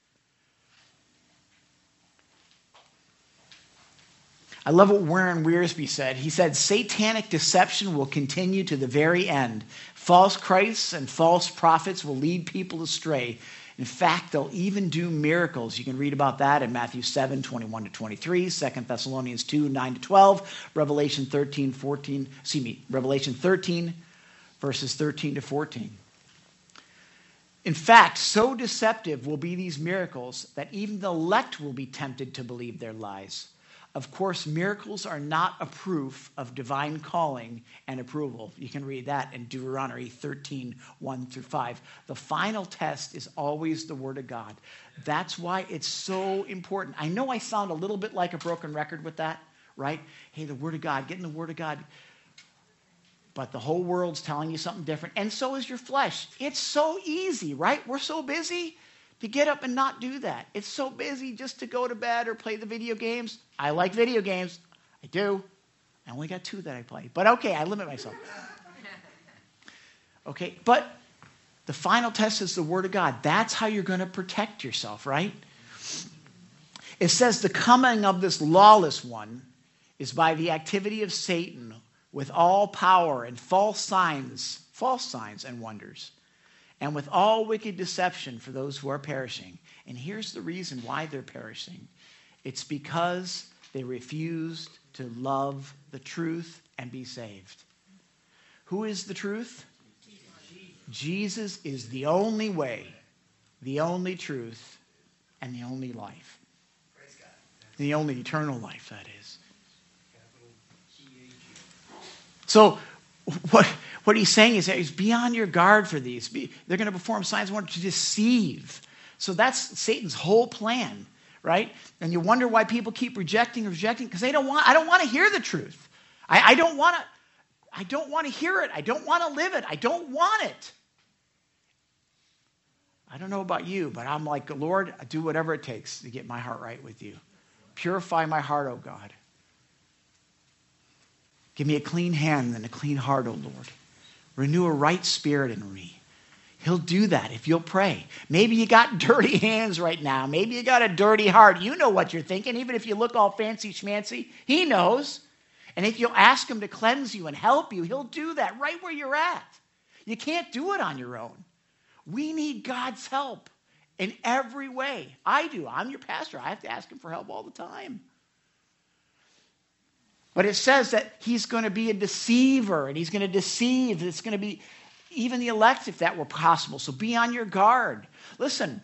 I love what Warren Wiersbe said. He said, satanic deception will continue to the very end. False Christs and false prophets will lead people astray. In fact, they'll even do miracles. You can read about that in Matthew seven, twenty-one to twenty-three, Second Thessalonians two, nine to twelve, Revelation thirteen, fourteen, excuse me, Revelation thirteen, verses thirteen to fourteen. In fact, so deceptive will be these miracles that even the elect will be tempted to believe their lies. Of course, miracles are not a proof of divine calling and approval. You can read that in Deuteronomy thirteen, one through five. The final test is always the Word of God. That's why it's so important. I know I sound a little bit like a broken record with that, right? Hey, the Word of God, getting the Word of God. But the whole world's telling you something different. And so is your flesh. It's so easy, right? We're so busy to get up and not do that. It's so busy just to go to bed or play the video games. I like video games. I do. I only got two that I play. But okay, I limit myself. Okay, but the final test is the Word of God. That's how you're going to protect yourself, right? It says the coming of this lawless one is by the activity of Satan with all power and false signs, false signs and wonders, and with all wicked deception for those who are perishing. And here's the reason why they're perishing. It's because they refused to love the truth and be saved. Who is the truth? Jesus is the only way, the only truth, and the only life. The only eternal life, that is. So, what, what he's saying is that he's be on your guard for these. Be, they're going to perform signs and wonders to deceive. So that's Satan's whole plan, right? And you wonder why people keep rejecting and rejecting, because they don't want. I don't want to hear the truth. I, I don't want to. I don't want to hear it. I don't want to live it. I don't want it. I don't know about you, but I'm like, Lord, I do whatever it takes to get my heart right with you. Purify my heart, oh God. Give me a clean hand and a clean heart, oh Lord. Renew a right spirit in me. He'll do that if you'll pray. Maybe you got dirty hands right now. Maybe you got a dirty heart. You know what you're thinking. Even if you look all fancy schmancy, he knows. And if you'll ask him to cleanse you and help you, he'll do that right where you're at. You can't do it on your own. We need God's help in every way. I do. I'm your pastor. I have to ask him for help all the time. But it says that he's going to be a deceiver, and he's going to deceive. It's going to be even the elect, if that were possible. So be on your guard. Listen,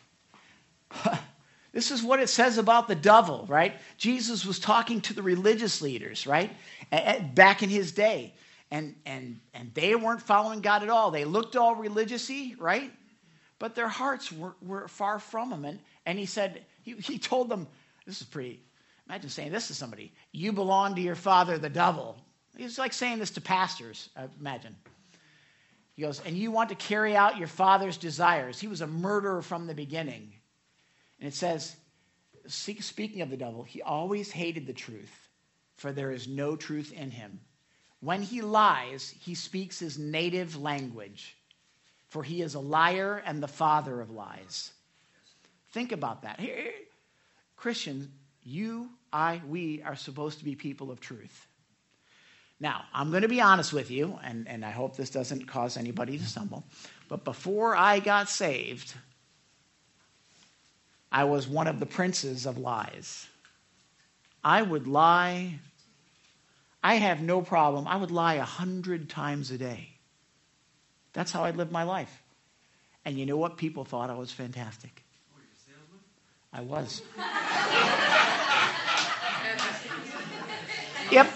this is what it says about the devil, right? Jesus was talking to the religious leaders, right, back in his day. And, and, and they weren't following God at all. They looked all religious-y, right? But their hearts were, were far from him. And, and he said, he, he told them, this is pretty... Imagine saying this to somebody. You belong to your father, the devil. He's like saying this to pastors, I imagine. He goes, and you want to carry out your father's desires. He was a murderer from the beginning. And it says, speaking of the devil, he always hated the truth, for there is no truth in him. When he lies, he speaks his native language, for he is a liar and the father of lies. Think about that. Here, Christians, you, I, we are supposed to be people of truth. Now, I'm going to be honest with you, and, and I hope this doesn't cause anybody to stumble, but before I got saved, I was one of the princes of lies. I would lie. I have no problem. I would lie a hundred times a day. That's how I lived my life. And you know what? People thought I was fantastic. Oh, you're a salesman? I was. Yep.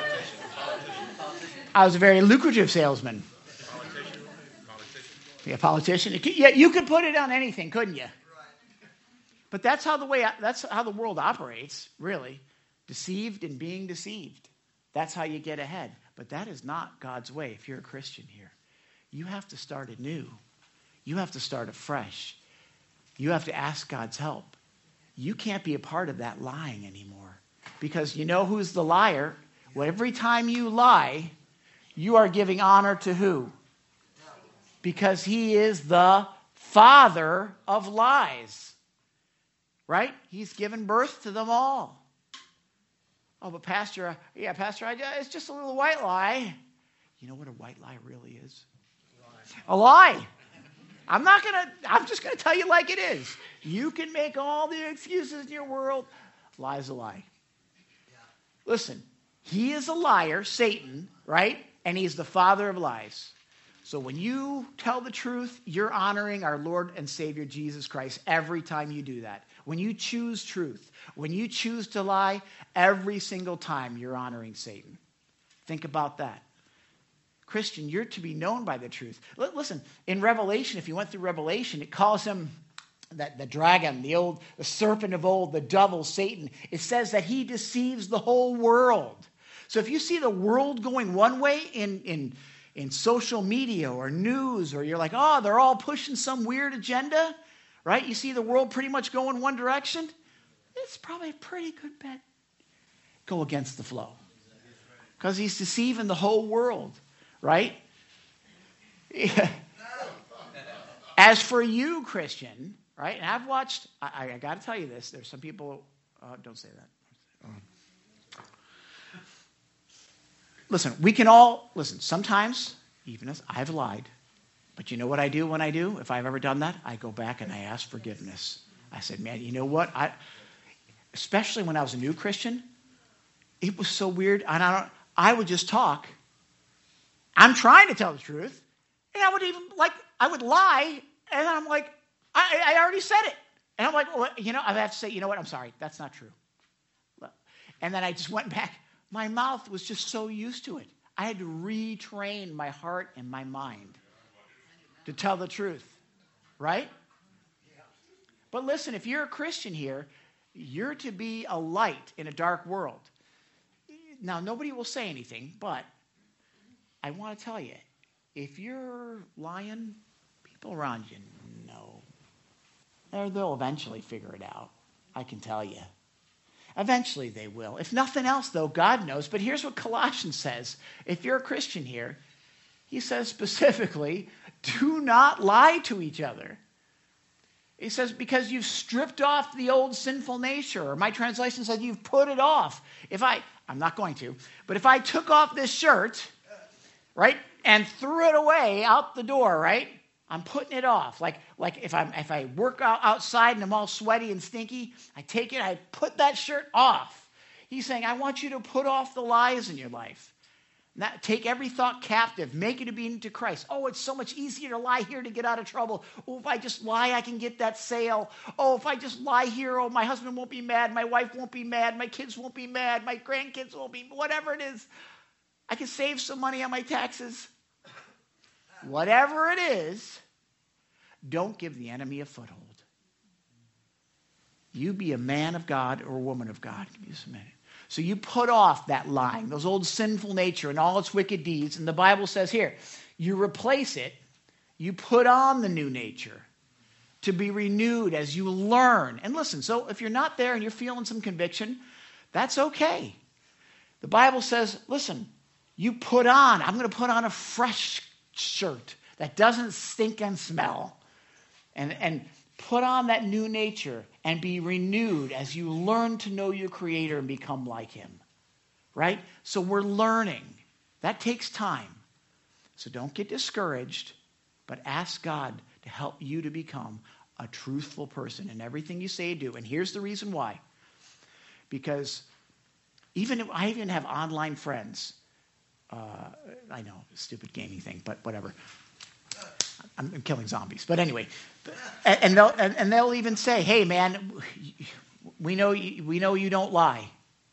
I was a very lucrative salesman. Politician? Politician? Yeah, politician. Yeah, you could put it on anything, couldn't you? But that's how the way that's how the world operates, really. Deceived and being deceived. That's how you get ahead. But that is not God's way if you're a Christian here. You have to start anew. You have to start afresh. You have to ask God's help. You can't be a part of that lying anymore. Because you know who's the liar? Well, every time you lie, you are giving honor to who? Because he is the father of lies. Right? He's given birth to them all. Oh, but Pastor, uh, yeah, Pastor, I, it's just a little white lie. You know what a white lie really is? A lie. I'm not going to, I'm just going to tell you like it is. You can make all the excuses in your world. Lie's a lie. Listen, he is a liar, Satan, right? And he's the father of lies. So when you tell the truth, you're honoring our Lord and Savior Jesus Christ every time you do that. When you choose truth, when you choose to lie, every single time you're honoring Satan. Think about that. Christian, you're to be known by the truth. L- listen, in Revelation, if you went through Revelation, it calls him that the dragon, the old the serpent of old, the devil, Satan. It says that he deceives the whole world. So if you see the world going one way in, in, in social media or news, or you're like, oh, they're all pushing some weird agenda, right? You see the world pretty much going one direction. It's probably a pretty good bet. Go against the flow. Because he's deceiving the whole world, right? As for you, Christian, right? And I've watched, I, I got to tell you this. There's some people, uh, don't say that. Listen, we can all, listen, sometimes, even as I've lied, but you know what I do when I do? If I've ever done that, I go back and I ask forgiveness. I said, man, you know what? I, especially when I was a new Christian, it was so weird. And I don't, I would just talk. I'm trying to tell the truth. And I would even, like, I would lie. And I'm like, I, I already said it. And I'm like, well, you know, I have to say, you know what? I'm sorry. That's not true. And then I just went back. My mouth was just so used to it. I had to retrain my heart and my mind to tell the truth. Right? But listen, if you're a Christian here, you're to be a light in a dark world. Now, nobody will say anything, but I want to tell you, if you're lying, people around you know. Or they'll eventually figure it out. I can tell you. Eventually they will. If nothing else, though, God knows. But here's what Colossians says. If you're a Christian here, he says specifically, do not lie to each other. He says, because you've stripped off the old sinful nature. Or my translation says you've put it off. If I, I'm not going to, but if I took off this shirt, right, and threw it away out the door, right, I'm putting it off. Like, like if, I'm, if I work out outside and I'm all sweaty and stinky, I take it, I put that shirt off. He's saying, I want you to put off the lies in your life. Not, take every thought captive. Make it obedient to Christ. Oh, it's so much easier to lie here to get out of trouble. Oh, if I just lie, I can get that sale. Oh, if I just lie here, oh, my husband won't be mad. My wife won't be mad. My kids won't be mad. My grandkids won't be, whatever it is. I can save some money on my taxes. Whatever it is, don't give the enemy a foothold. You be a man of God or a woman of God. Give me just a minute. So you put off that lying, those old sinful nature and all its wicked deeds. And the Bible says here, you replace it, you put on the new nature to be renewed as you learn. And listen, so if you're not there and you're feeling some conviction, that's okay. The Bible says, listen, you put on, I'm going to put on a fresh shirt that doesn't stink and smell. And, and put on that new nature and be renewed as you learn to know your Creator and become like Him. Right? So we're learning. That takes time. So don't get discouraged, but ask God to help you to become a truthful person in everything you say and do. And here's the reason why. Because even if I even have online friends. Uh, I know, stupid gaming thing, but whatever. I'm, I'm killing zombies. But anyway, and, and, they'll, and, and they'll even say, hey, man, we know you, we know you don't lie.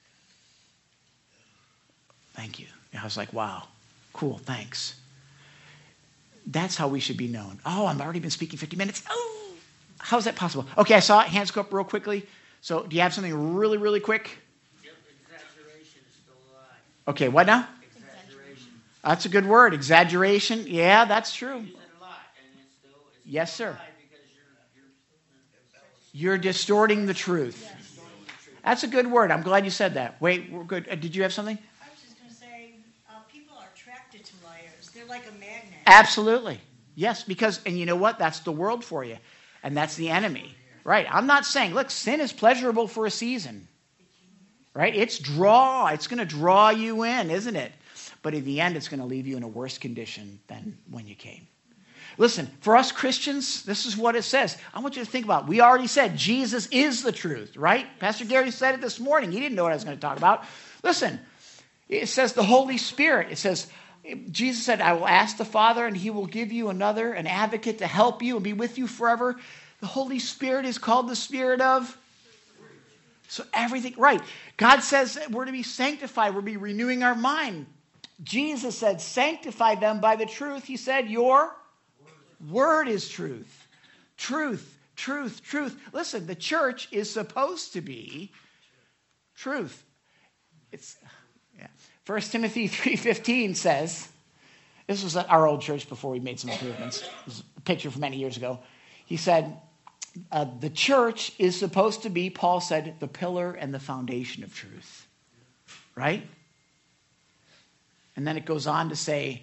Thank you. And I was like, wow, cool, thanks. That's how we should be known. Oh, I've already been speaking fifty minutes. Oh, how is that possible? Okay, I saw it. Hands go up real quickly. So do you have something really, really quick? Yep, exaggeration is still a lie. Okay, what now? Exaggeration. That's a good word. Exaggeration. Yeah, that's true. Use it a lot, and it's still, it's Yes, still a sir. lie because you're, you're You're distorting the truth. That's a good word. I'm glad you said that. Wait, we're good. Uh, did you have something? I was just going to say, uh, people are attracted to liars. They're like a magnet. Absolutely. Yes, because, and you know what? That's the world for you. And that's the enemy. Right. I'm not saying, look, sin is pleasurable for a season. Right? It's draw. It's going to draw you in, isn't it? But in the end, it's going to leave you in a worse condition than when you came. Listen, for us Christians, this is what it says. I want you to think about it. We already said Jesus is the truth, right? Pastor Gary said it this morning. He didn't know what I was going to talk about. Listen, it says the Holy Spirit. It says, Jesus said, I will ask the Father and he will give you another, an advocate to help you and be with you forever. The Holy Spirit is called the Spirit of... So everything, right. God says that we're to be sanctified. We're to be renewing our mind. Jesus said, sanctify them by the truth. He said, your word is truth. Truth, truth, truth. Listen, the church is supposed to be truth. It's yeah. First Timothy three fifteen says, this was at our old church before we made some improvements. It was a picture from many years ago. He said, uh, the church is supposed to be, Paul said, the pillar and the foundation of truth. Right? And then it goes on to say,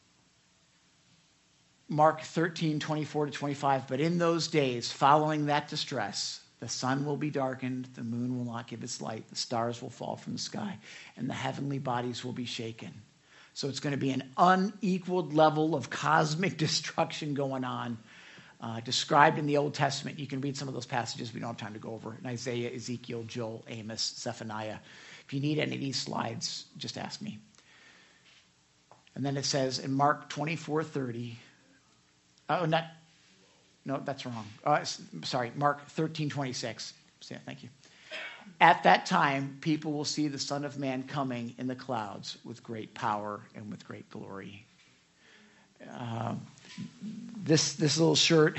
Mark thirteen, twenty-four to twenty-five, but in those days, following that distress, the sun will be darkened, the moon will not give its light, the stars will fall from the sky, and the heavenly bodies will be shaken. So it's going to be an unequaled level of cosmic destruction going on, uh, described in the Old Testament. You can read some of those passages we don't have time to go over. In Isaiah, Ezekiel, Joel, Amos, Zephaniah. If you need any of these slides, just ask me. And then it says in Mark twenty-four thirty, oh, not, no, that's wrong. Uh, sorry, Mark thirteen twenty-six. Yeah, thank you. At that time, people will see the Son of Man coming in the clouds with great power and with great glory. Uh, this, this little shirt,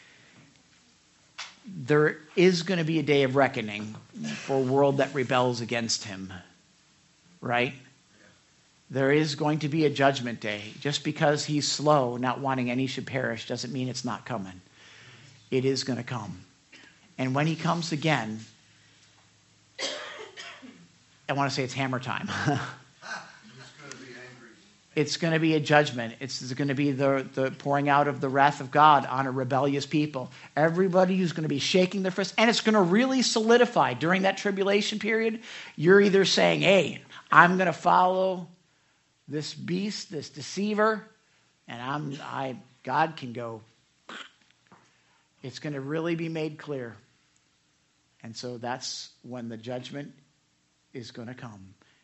there is going to be a day of reckoning for a world that rebels against him, right? There is going to be a judgment day. Just because he's slow, not wanting any should perish, doesn't mean it's not coming. It is going to come. And when he comes again, I want to say it's hammer time. It's going to be a judgment. It's going to be the, the pouring out of the wrath of God on a rebellious people. Everybody who's going to be shaking their fist, and it's going to really solidify during that tribulation period. You're either saying, hey, I'm going to follow this beast, this deceiver, and I'm, I, God can go. It's going to really be made clear. And so that's when the judgment is going to come.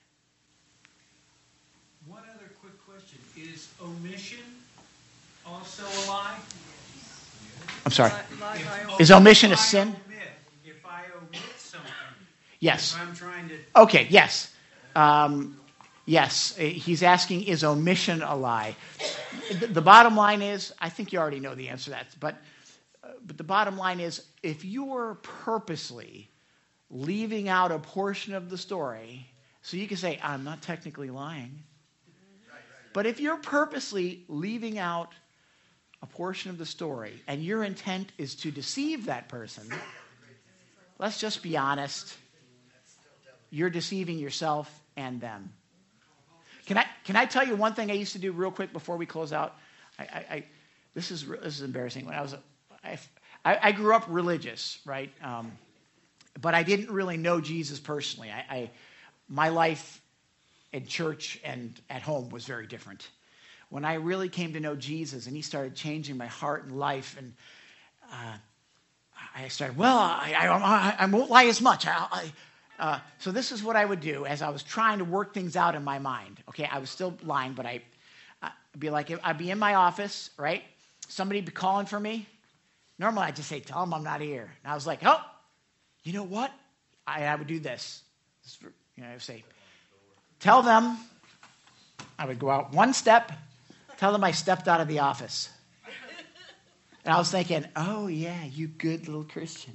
One other quick question. Is omission also a lie? I'm sorry. If- Is omission a if I sin? omit- If I omit something, Yes. if I'm trying to... Okay, yes. Um, yes, he's asking, is omission a lie? The, the bottom line is, I think you already know the answer to that, but, uh, but the bottom line is, if you were purposely leaving out a portion of the story, so you can say, I'm not technically lying, but if you're purposely leaving out a portion of the story and your intent is to deceive that person, let's just be honest, you're deceiving yourself and them. Can I can I tell you one thing I used to do real quick before we close out? I, I, I this is this is embarrassing. When I was, a, I, I grew up religious, right? Um, but I didn't really know Jesus personally. I, I my life in church and at home was very different. When I really came to know Jesus and he started changing my heart and life, and uh, I started, well, I, I, I won't lie as much. I, I, uh, so this is what I would do as I was trying to work things out in my mind. Okay, I was still lying, but I, I'd be like, I'd be in my office, right? Somebody would be calling for me. Normally I'd just say, tell them I'm not here. And I was like, oh, you know what? I, I would do this. this for, you know, I would say, tell them, I would go out one step, tell them I stepped out of the office. And I was thinking, oh, yeah, you good little Christian.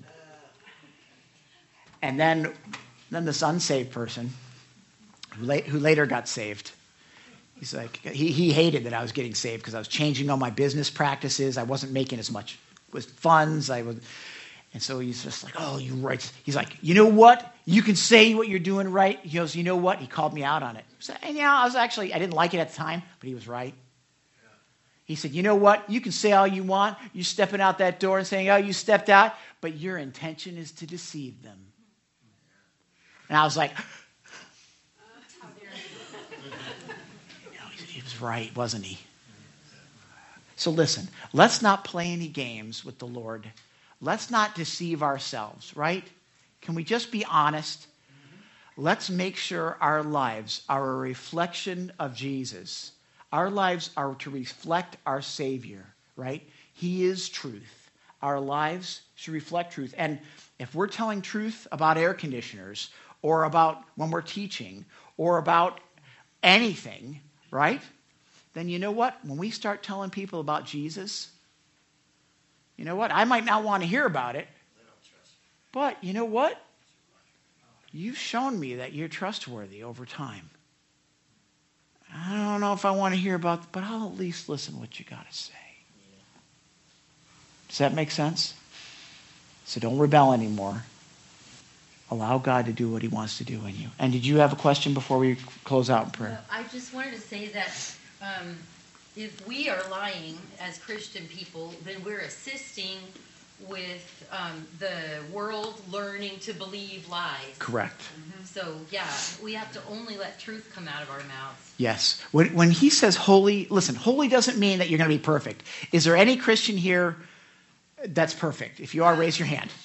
And then, then this unsaved person who, la- who later got saved, he's like, he, he hated that I was getting saved because I was changing all my business practices. I wasn't making as much with funds. I was, and so he's just like, oh, you right. He's like, you know what? You can say what you're doing right. He goes, you know what? He called me out on it. So, and yeah, I was actually, I didn't like it at the time, but he was right. He said, you know what? You can say all you want. You're stepping out that door and saying, oh, you stepped out, but your intention is to deceive them. And I was like, you know, he was right, wasn't he? So listen, let's not play any games with the Lord. Let's not deceive ourselves, right? Can we just be honest? Let's make sure our lives are a reflection of Jesus. Our lives are to reflect our Savior, right? He is truth. Our lives should reflect truth. And if we're telling truth about air conditioners or about when we're teaching or about anything, right? Then you know what? When we start telling people about Jesus, you know what? I might not want to hear about it, but you know what? You've shown me that you're trustworthy over time. I don't know if I want to hear about, but I'll at least listen to what you got to say. Does that make sense? So don't rebel anymore. Allow God to do what he wants to do in you. And did you have a question before we close out in prayer? I just wanted to say that um, if we are lying as Christian people, then we're assisting with um, the world learning to believe lies. Correct. Mm-hmm. So, yeah, we have to only let truth come out of our mouths. Yes. When, when he says holy, listen, holy doesn't mean that you're going to be perfect. Is there any Christian here that's perfect? If you are, raise your hand.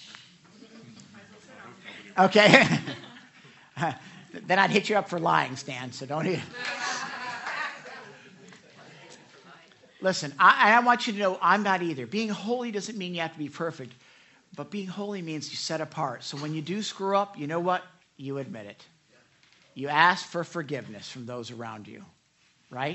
Okay. Then I'd hit you up for lying, Stan, so don't even. Listen, I, I want you to know I'm not either. Being holy doesn't mean you have to be perfect, but being holy means you set apart. So when you do screw up, you know what? You admit it. You ask for forgiveness from those around you, right?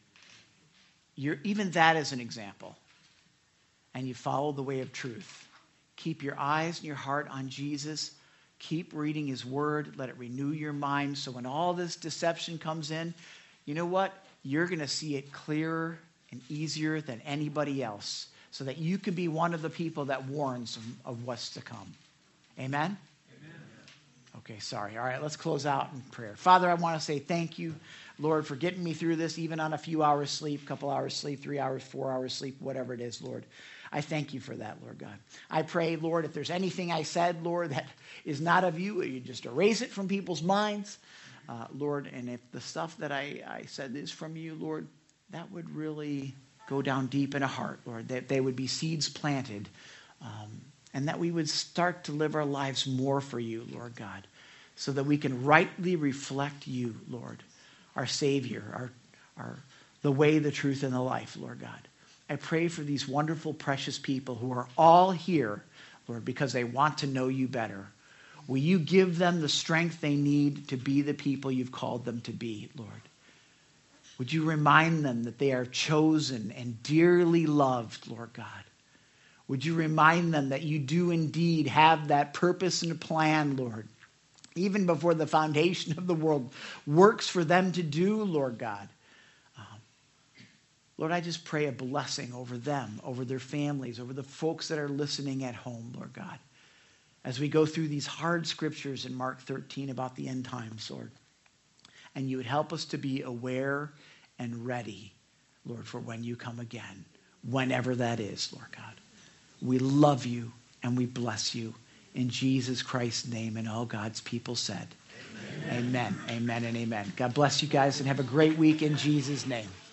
You're, even that is an example. And you follow the way of truth. Keep your eyes and your heart on Jesus. Keep reading his word. Let it renew your mind. So when all this deception comes in, you know what? You're going to see it clearer and easier than anybody else, so that you can be one of the people that warns of, of what's to come. Amen? Amen? Okay, sorry. All right, let's close out in prayer. Father, I want to say thank you, Lord, for getting me through this, even on a few hours sleep, a couple hours sleep, three hours, four hours sleep, whatever it is, Lord. I thank you for that, Lord God. I pray, Lord, if there's anything I said, Lord, that is not of you, you just erase it from people's minds, uh, Lord. And if the stuff that I, I said is from you, Lord, that would really go down deep in a heart, Lord, that they would be seeds planted, um, and that we would start to live our lives more for you, Lord God, so that we can rightly reflect you, Lord, our Savior, our, our, the way, the truth, and the life, Lord God. I pray for these wonderful, precious people who are all here, Lord, because they want to know you better. Will you give them the strength they need to be the people you've called them to be, Lord? Would you remind them that they are chosen and dearly loved, Lord God? Would you remind them that you do indeed have that purpose and plan, Lord, even before the foundation of the world works for them to do, Lord God? Um, Lord, I just pray a blessing over them, over their families, over the folks that are listening at home, Lord God, as we go through these hard scriptures in Mark thirteen about the end times, Lord. And you would help us to be aware and ready, Lord, for when you come again, whenever that is, Lord God. We love you and we bless you in Jesus Christ's name, and all God's people said. Amen. Amen. Amen and amen. God bless you guys and have a great week in Jesus' name.